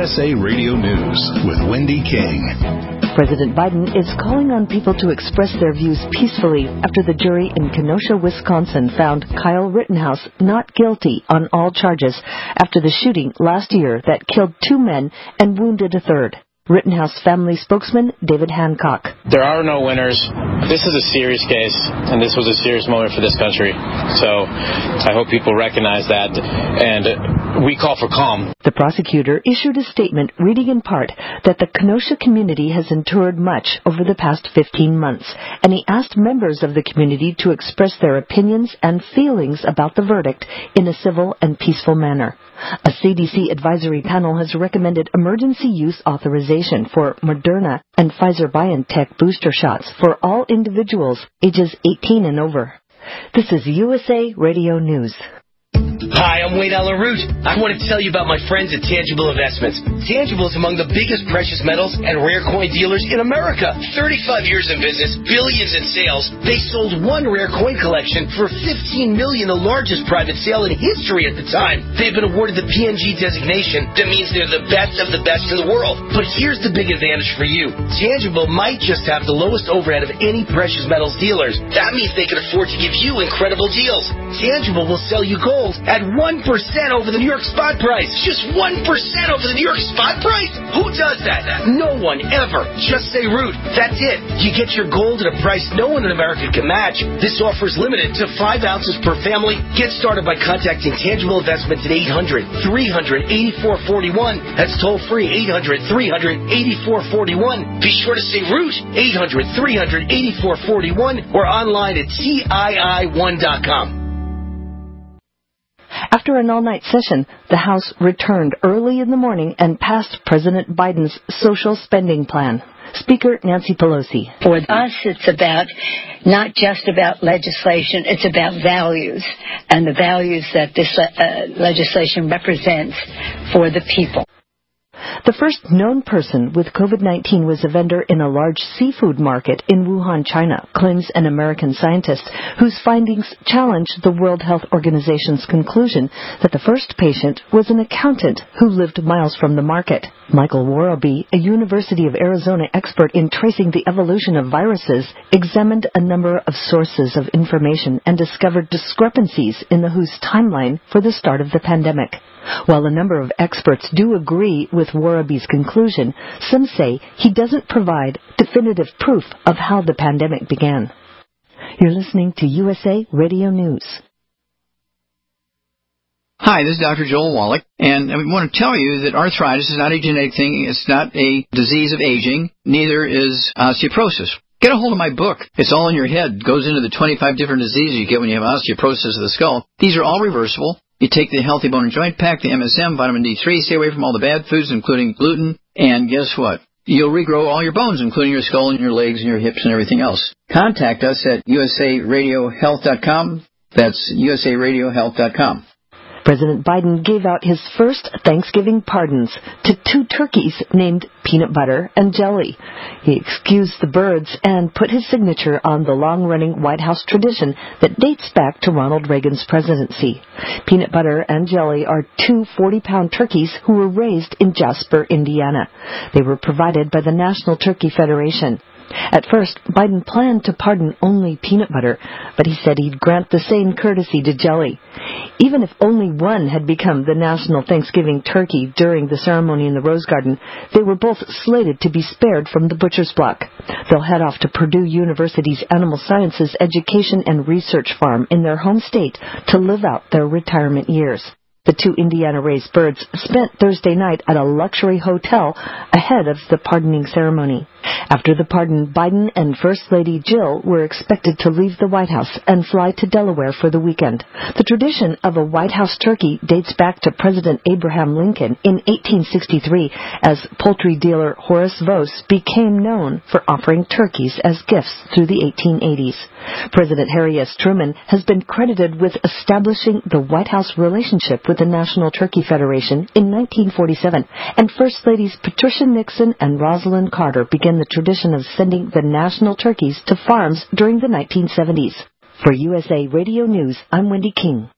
USA Radio News with Wendy King. President Biden is calling on people to express their views peacefully after the jury in Kenosha, Wisconsin found Kyle Rittenhouse not guilty on all charges after the shooting last year that killed 2 men and wounded a third. Rittenhouse family spokesman David Hancock. There are no winners. This is a serious case, and this was a serious moment for this country. So I hope people recognize that, and we call for calm. The prosecutor issued a statement reading in part that the Kenosha community has endured much over the past 15 months, and he asked members of the community to express their opinions and feelings about the verdict in a civil and peaceful manner. A CDC advisory panel has recommended emergency use authorization for Moderna and Pfizer-BioNTech booster shots for all individuals ages 18 and over. This is USA Radio News. Hi, I'm Wayne Allen Root. I want to tell you about my friends at Tangible Investments. Tangible is among the biggest precious metals and rare coin dealers in America. 35 years in business, billions in sales. They sold one rare coin collection for $15 million, the largest private sale in history at the time. They've been awarded the PNG designation. That means they're the best of the best in the world. But here's the big advantage for you. Tangible might just have the lowest overhead of any precious metals dealers. That means they can afford to give you incredible deals. Tangible will sell you gold at 1% over the New York spot price. Just 1% over the New York spot price? Who does that? No one ever. Just say Root. That's it. You get your gold at a price no one in America can match. This offer is limited to 5 ounces per family. Get started by contacting Tangible Investments at 800-300-8441. That's toll free, 800-300-8441. Be sure to say Root, 800-300-8441, or online at TII1.com. After an all-night session, the House returned early in the morning and passed President Biden's social spending plan. Speaker Nancy Pelosi. For us, it's about not just about legislation, it's about values, and the values that this legislation represents for the people. The first known person with COVID-19 was a vendor in a large seafood market in Wuhan, China, claims an American scientist whose findings challenged the World Health Organization's conclusion that the first patient was an accountant who lived miles from the market. Michael Worobey, a University of Arizona expert in tracing the evolution of viruses, examined a number of sources of information and discovered discrepancies in the WHO's timeline for the start of the pandemic. While a number of experts do agree with Worobey's conclusion, some say he doesn't provide definitive proof of how the pandemic began. You're listening to USA Radio News. Hi, this is Dr. Joel Wallach, and I want to tell you that arthritis is not a genetic thing. It's not a disease of aging. Neither is osteoporosis. Get a hold of my book. It's all in your head. It goes into the 25 different diseases you get when you have osteoporosis of the skull. These are all reversible. You take the Healthy Bone and Joint Pack, the MSM, vitamin D3, stay away from all the bad foods, including gluten, and guess what? You'll regrow all your bones, including your skull and your legs and your hips and everything else. Contact us at usaradiohealth.com. That's usaradiohealth.com. President Biden gave out his first Thanksgiving pardons to 2 turkeys named Peanut Butter and Jelly. He excused the birds and put his signature on the long-running White House tradition that dates back to Ronald Reagan's presidency. Peanut Butter and Jelly are 2 40-pound turkeys who were raised in Jasper, Indiana. They were provided by the National Turkey Federation. At first, Biden planned to pardon only Peanut Butter, but he said he'd grant the same courtesy to Jelly. Even if only one had become the national Thanksgiving turkey during the ceremony in the Rose Garden, they were both slated to be spared from the butcher's block. They'll head off to Purdue University's Animal Sciences Education and Research Farm in their home state to live out their retirement years. The 2 Indiana-raised birds spent Thursday night at a luxury hotel ahead of the pardoning ceremony. After the pardon, Biden and First Lady Jill were expected to leave the White House and fly to Delaware for the weekend. The tradition of a White House turkey dates back to President Abraham Lincoln in 1863, as poultry dealer Horace Vose became known for offering turkeys as gifts through the 1880s. President Harry S. Truman has been credited with establishing the White House relationship with the National Turkey Federation in 1947, and First Ladies Patricia Nixon and Rosalind Carter began the tradition of sending the national turkeys to farms during the 1970s. For USA Radio News, I'm Wendy King.